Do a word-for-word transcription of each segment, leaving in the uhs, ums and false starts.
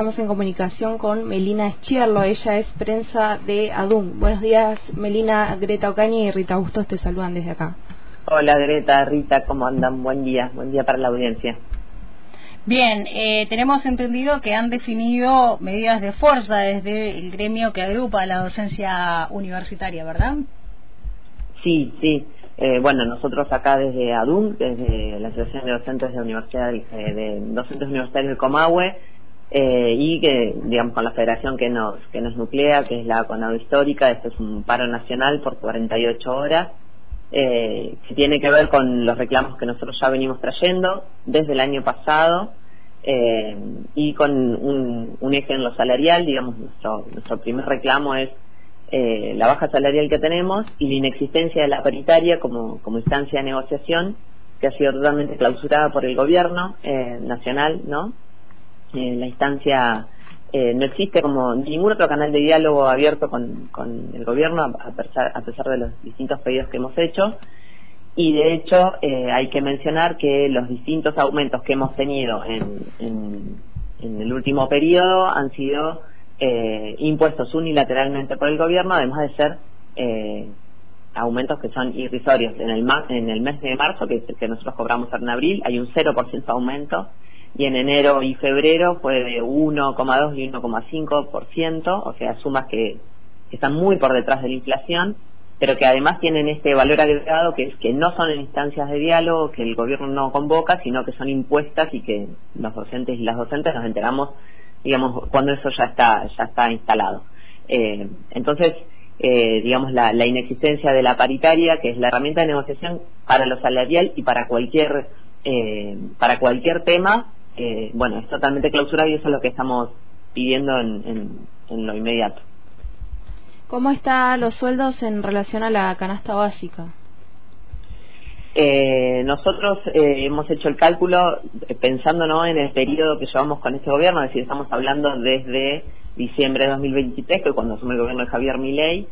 estamos en comunicación con Melina Schierlo, ella es prensa de ADUM. Buenos días, Melina. Greta Ocaña y Rita Bustos te saludan desde acá. Hola Greta, Rita, ¿cómo andan? Buen día, buen día para la audiencia. Bien, eh, tenemos entendido que han definido medidas de fuerza desde el gremio que agrupa la docencia universitaria, ¿verdad? Sí, sí. Eh, bueno, nosotros acá desde ADUM, desde la Asociación de Docentes de Universidad, eh, de Docentes Universitarios del Comahue, eh, y que, digamos, con la federación que nos que nos nuclea, que es la CONADO Histórica. Este es un paro nacional por cuarenta y ocho horas, eh, que tiene que ver con los reclamos que nosotros ya venimos trayendo desde el año pasado, eh, y con un, un eje en lo salarial. Digamos, nuestro, nuestro primer reclamo es Eh, la baja salarial que tenemos y la inexistencia de la paritaria como, como instancia de negociación, que ha sido totalmente clausurada por el gobierno eh, nacional, ¿no? Eh, la instancia eh, no existe como ningún otro canal de diálogo abierto con, con el gobierno, a pesar, a pesar de los distintos pedidos que hemos hecho. Y de hecho eh, hay que mencionar que los distintos aumentos que hemos tenido en, en, en el último periodo han sido Eh, impuestos unilateralmente por el gobierno, además de ser eh, aumentos que son irrisorios. En el, ma en el mes de marzo, que, que nosotros cobramos en abril, hay un cero por ciento aumento, y en enero y febrero fue de uno coma dos y uno coma cinco por ciento, o sea, sumas que, que están muy por detrás de la inflación, pero que además tienen este valor agregado, que es que no son en instancias de diálogo, que el gobierno no convoca, sino que son impuestas y que los docentes y las docentes nos enteramos, digamos, cuando eso ya está ya está instalado. Eh, entonces, eh, digamos, la, la inexistencia de la paritaria, que es la herramienta de negociación para lo salarial y para cualquier eh, para cualquier tema, eh, bueno, es totalmente clausurado, y eso es lo que estamos pidiendo en, en, en lo inmediato. ¿Cómo están los sueldos en relación a la canasta básica? Eh, nosotros eh, hemos hecho el cálculo eh, pensando, ¿no?, en el periodo que llevamos con este gobierno, es decir, estamos hablando desde diciembre de dos mil veintitrés, que cuando asume el gobierno de Javier Milei,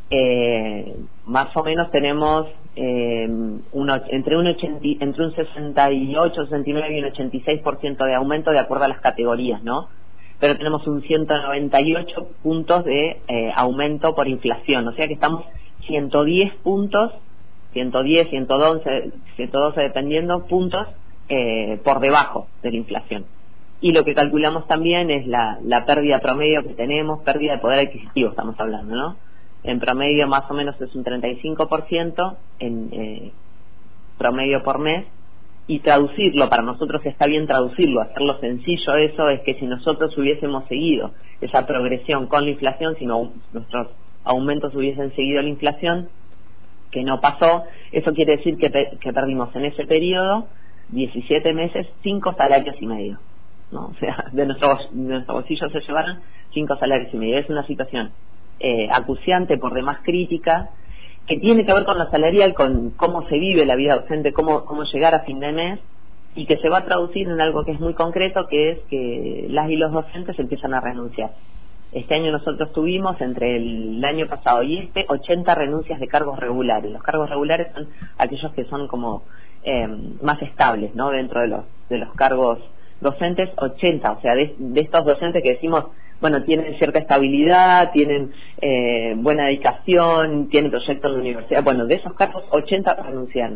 eh, más o menos tenemos eh, uno, entre, un ochenta, entre un sesenta y ocho, sesenta y nueve y un ochenta y seis por ciento de aumento de acuerdo a las categorías, ¿no? Pero tenemos un ciento noventa y ocho puntos de eh, aumento por inflación, o sea que estamos ciento diez puntos, ciento diez, ciento doce, ciento doce dependiendo, puntos eh, por debajo de la inflación. Y lo que calculamos también es la, la pérdida promedio que tenemos, pérdida de poder adquisitivo estamos hablando, ¿no? En promedio más o menos es un treinta y cinco por ciento en eh, promedio por mes, y traducirlo, para nosotros está bien traducirlo, hacerlo sencillo eso, es que si nosotros hubiésemos seguido esa progresión con la inflación, si no, nuestros aumentos hubiesen seguido la inflación, que no pasó, eso quiere decir que, que perdimos en ese periodo diecisiete meses, cinco salarios y medio, ¿no? O sea, de nuestro, de nuestro bolsillo se llevaron cinco salarios y medio. Es una situación eh, acuciante, por demás crítica, que tiene que ver con lo salarial, con cómo se vive la vida docente, cómo, cómo llegar a fin de mes, y que se va a traducir en algo que es muy concreto, que es que las y los docentes empiezan a renunciar. Este año nosotros tuvimos, entre el año pasado y este, ochenta renuncias de cargos regulares. Los cargos regulares son aquellos que son como eh, más estables, ¿no?, dentro de los de los cargos docentes. Ochenta, o sea, de, de estos docentes que decimos, bueno, tienen cierta estabilidad, tienen eh, buena dedicación, tienen proyectos en la universidad. Bueno, de esos cargos, ochenta renunciaron.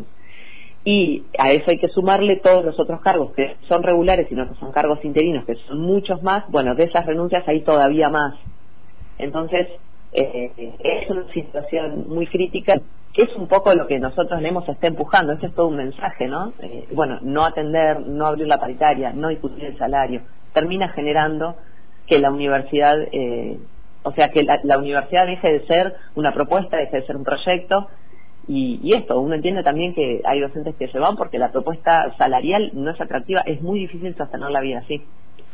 Y a eso hay que sumarle todos los otros cargos que son regulares, sino que son cargos interinos, que son muchos más. Bueno, de esas renuncias hay todavía más. Entonces, eh, es una situación muy crítica, que es un poco lo que nosotros le hemos está empujando. Este es todo un mensaje, ¿no? Eh, bueno, no atender, no abrir la paritaria, no discutir el salario, termina generando que la universidad, eh, o sea, que la, la universidad deje de ser una propuesta, deje de ser un proyecto. Y, y esto, uno entiende también que hay docentes que se van porque la propuesta salarial no es atractiva, es muy difícil sostener la vida así.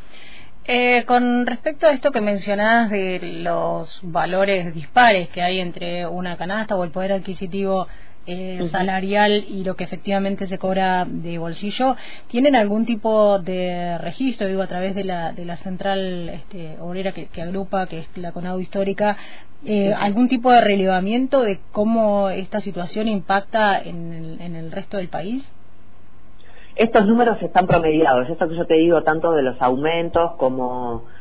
Eh, con respecto a esto que mencionás de los valores dispares que hay entre una canasta o el poder adquisitivo eh, uh-huh. salarial y lo que efectivamente se cobra de bolsillo, ¿tienen algún tipo de registro, digo, a través de la de la central este, obrera que, que agrupa, que es la CONADO Histórica, eh, uh-huh. algún tipo de relevamiento de cómo esta situación impacta en el, en el resto del país? Estos números están promediados, esto que yo te digo, tanto de los aumentos como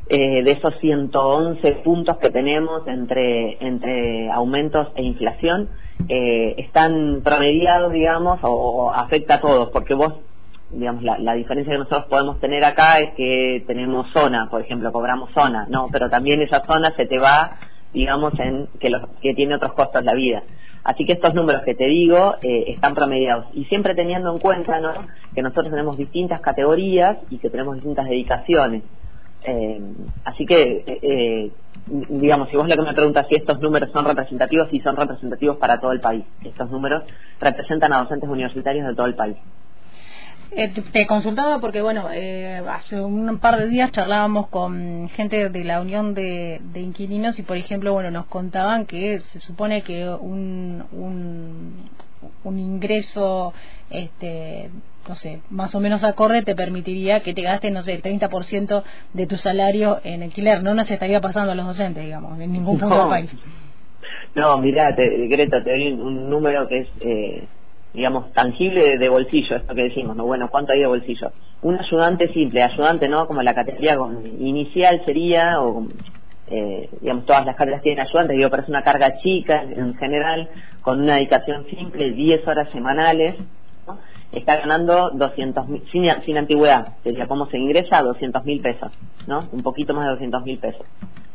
eh, de esos ciento once puntos que tenemos entre, entre aumentos e inflación, eh, están promediados, digamos, o, o afecta a todos, porque vos, digamos, la, la diferencia que nosotros podemos tener acá es que tenemos zona, por ejemplo, cobramos zona, no, pero también esa zona se te va, digamos, en que, los, que tiene otros costos la vida. Así que estos números que te digo eh, están promediados, y siempre teniendo en cuenta, ¿no?, que nosotros tenemos distintas categorías y que tenemos distintas dedicaciones. Eh, así que, eh, digamos, si vos lo que me preguntas si estos números son representativos, sí son representativos para todo el país. Estos números representan a docentes universitarios de todo el país. Eh, te consultaba porque, bueno, eh, hace un par de días charlábamos con gente de la Unión de, de Inquilinos y, por ejemplo, bueno, nos contaban que se supone que un, un, un ingreso, este, no sé, más o menos acorde te permitiría que te gastes, no sé, el treinta por ciento de tu salario en alquiler. No nos estaría pasando a los docentes, digamos, en ningún punto no, del país. No, mirá, te, Greta, te doy un, un número que es... Eh, digamos, tangible de, de bolsillo, esto que decimos, ¿no? Bueno, ¿cuánto hay de bolsillo? Un ayudante simple, ayudante, ¿no?, como la categoría con, inicial sería, o eh, digamos, todas las cargas tienen ayudantes, digo, pero es una carga chica en general, con una dedicación simple, diez horas semanales, ¿no?, está ganando doscientos mil, sin, sin antigüedad, sería cómo se ingresa, doscientos mil pesos, ¿no?, un poquito más de doscientos mil pesos.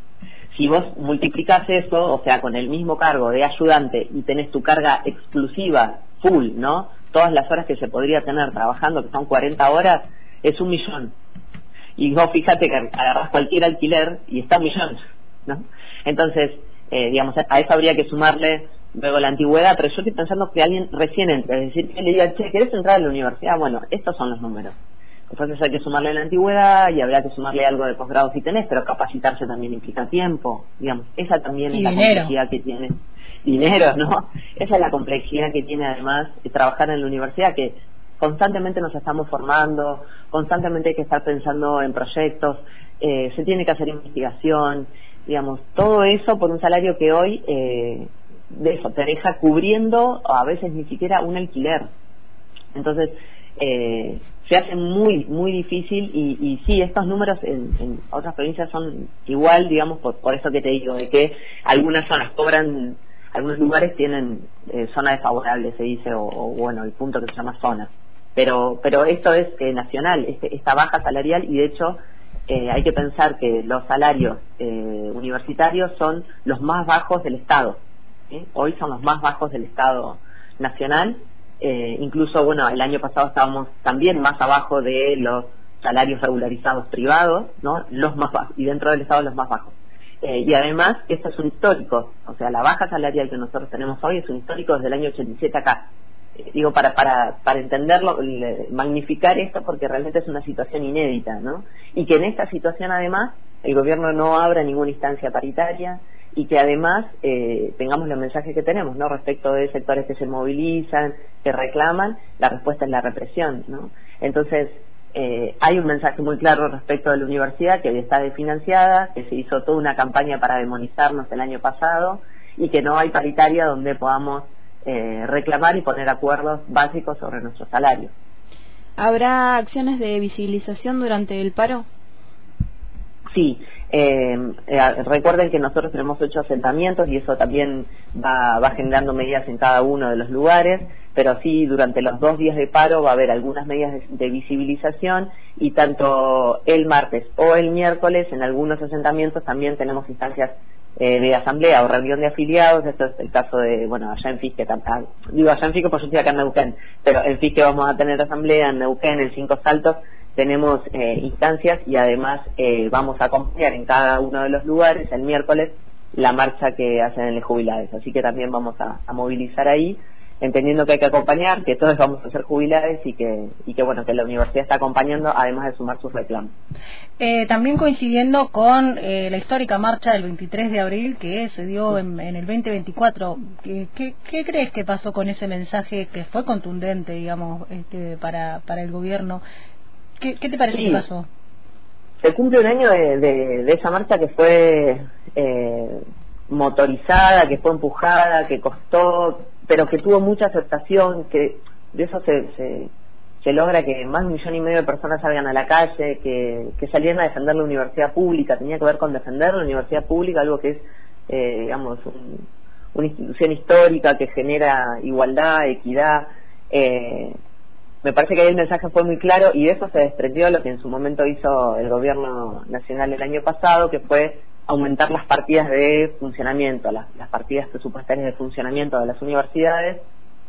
Si vos multiplicás eso, o sea, con el mismo cargo de ayudante y tenés tu carga exclusiva, full, ¿no?, todas las horas que se podría tener trabajando, que son cuarenta horas, es un millón. Y vos fíjate que agarrás cualquier alquiler y está un millón, ¿no? Entonces, eh, digamos, a eso habría que sumarle luego la antigüedad, pero yo estoy pensando que alguien recién entre, es decir, que le diga, che, ¿querés entrar a la universidad? Bueno, estos son los números. Entonces hay que sumarle la antigüedad y habrá que sumarle algo de posgrado si tenés, pero capacitarse también implica tiempo, digamos, esa también es la complejidad que tiene. Dinero, ¿no? Esa es la complejidad que tiene además de trabajar en la universidad, que constantemente nos estamos formando, constantemente hay que estar pensando en proyectos, eh, se tiene que hacer investigación, digamos, todo eso por un salario que hoy, eh, de eso, te deja cubriendo a veces ni siquiera un alquiler. Entonces, eh, se hace muy muy difícil y, y sí, estos números en, en otras provincias son igual, digamos, por, por eso que te digo, de que algunas zonas cobran, algunos lugares tienen eh, zona desfavorable, se dice, o, o bueno, el punto que se llama zona, pero pero esto es eh, nacional, este, esta baja salarial, y de hecho eh, hay que pensar que los salarios eh, universitarios son los más bajos del Estado, ¿sí? Hoy son los más bajos del Estado nacional. Eh, incluso, bueno, el año pasado estábamos también más abajo de los salarios regularizados privados, ¿no?, los más bajos, y dentro del Estado los más bajos. Eh, y además, esto es un histórico, o sea, la baja salarial que nosotros tenemos hoy es un histórico desde el año ochenta y siete acá. Eh, digo, para, para, para entenderlo, le, magnificar esto, porque realmente es una situación inédita, ¿no? Y que en esta situación, además, el gobierno no abra ninguna instancia paritaria, y que además eh, tengamos los mensajes que tenemos, ¿no?, respecto de sectores que se movilizan, que reclaman, la respuesta es la represión, ¿no? Entonces, eh, hay un mensaje muy claro respecto de la universidad, que está desfinanciada, que se hizo toda una campaña para demonizarnos el año pasado, y que no hay paritaria donde podamos eh, reclamar y poner acuerdos básicos sobre nuestros salarios. ¿Habrá acciones de visibilización durante el paro? Sí, eh, eh, recuerden que nosotros tenemos ocho asentamientos y eso también va, va generando medidas en cada uno de los lugares, pero sí, durante los dos días de paro va a haber algunas medidas de, de visibilización, y tanto el martes o el miércoles en algunos asentamientos también tenemos instancias eh, de asamblea o reunión de afiliados. Esto es el caso de, bueno, allá en Fisque, ah, digo allá en Fisque porque yo estoy acá en Neuquén, pero en Fisque vamos a tener asamblea, en Neuquén, en Cinco Saltos tenemos eh, instancias, y además eh, vamos a acompañar en cada uno de los lugares el miércoles la marcha que hacen en los jubilados, así que también vamos a, a movilizar ahí, entendiendo que hay que acompañar, que todos vamos a ser jubilados y que, y que bueno, que la universidad está acompañando, además de sumar sus reclamos. Eh, también coincidiendo con eh, la histórica marcha del veintitrés de abril que se dio en, en el veinte veinticuatro, ¿qué, qué, ¿qué crees que pasó con ese mensaje que fue contundente, digamos, este, para, para el gobierno? ¿Qué, qué te parece sí. que pasó? Se cumple un año de, de, de esa marcha que fue eh, motorizada, que fue empujada, que costó, pero que tuvo mucha aceptación, que de eso se, se, se logra que más de un millón y medio de personas salgan a la calle, que, que salieran a defender la universidad pública. Tenía que ver con defender la universidad pública, algo que es, eh, digamos, un, una institución histórica que genera igualdad, equidad. Eh, me parece que ahí el mensaje fue muy claro, y de eso se desprendió lo que en su momento hizo el gobierno nacional el año pasado, que fue aumentar las partidas de funcionamiento, las, las partidas presupuestarias de funcionamiento de las universidades.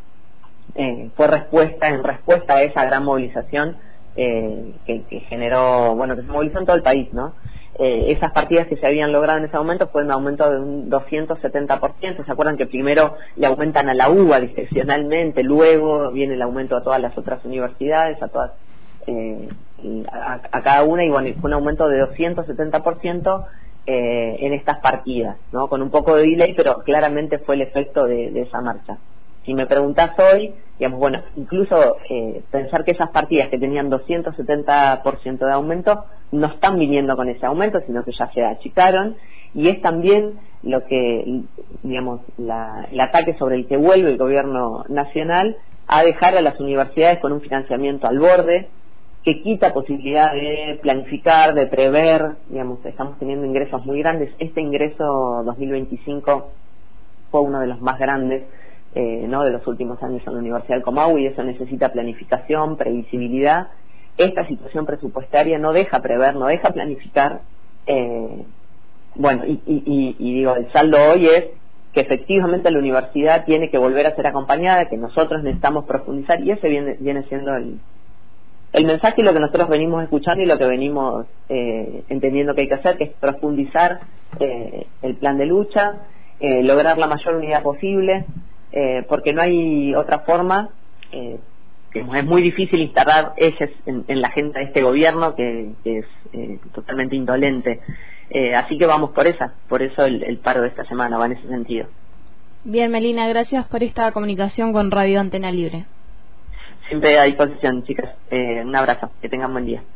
Eh, fue respuesta en respuesta a esa gran movilización eh, que, que generó, bueno, que se movilizó en todo el país, ¿no? Eh, esas partidas que se habían logrado en ese momento fue un aumento de un doscientos setenta por ciento. ¿Se acuerdan que primero le aumentan a la U B A discrecionalmente, luego viene el aumento a todas las otras universidades, a todas eh, a, a cada una, y bueno, fue un aumento de doscientos setenta por ciento eh, en estas partidas, ¿no? Con un poco de delay, pero claramente fue el efecto de, de esa marcha. Si me preguntás hoy, digamos, bueno, incluso eh, pensar que esas partidas que tenían doscientos setenta por ciento de aumento no están viniendo con ese aumento, sino que ya se achicaron, y es también lo que, digamos, la, el ataque sobre el que vuelve el gobierno nacional a dejar a las universidades con un financiamiento al borde, que quita posibilidad de planificar, de prever. Digamos, estamos teniendo ingresos muy grandes. Este ingreso dos mil veinticinco fue uno de los más grandes Eh, ¿no? de los últimos años en la Universidad del Comahue, y eso necesita planificación, previsibilidad. Esta situación presupuestaria no deja prever, no deja planificar. Eh, bueno, y, y, y, y digo, el saldo hoy es que efectivamente la universidad tiene que volver a ser acompañada, que nosotros necesitamos profundizar, y ese viene, viene siendo el, el mensaje, y lo que nosotros venimos escuchando y lo que venimos eh, entendiendo que hay que hacer, que es profundizar eh, el plan de lucha, eh, lograr la mayor unidad posible. Eh, porque no hay otra forma. Eh, que es muy difícil instalar ejes en, en la agenda de este gobierno, que, que es eh, totalmente indolente. Eh, así que vamos por esa, por eso el, el paro de esta semana va en ese sentido. Bien, Melina, gracias por esta comunicación con Radio Antena Libre. Siempre a disposición, chicas. Eh, un abrazo, que tengan buen día.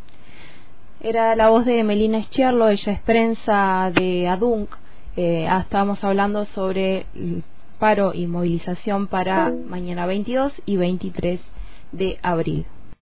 Era la voz de Melina Schierlo, ella es prensa de ADUNC. Eh, estábamos hablando sobre el paro y movilización para mañana veintidós y veintitrés de abril.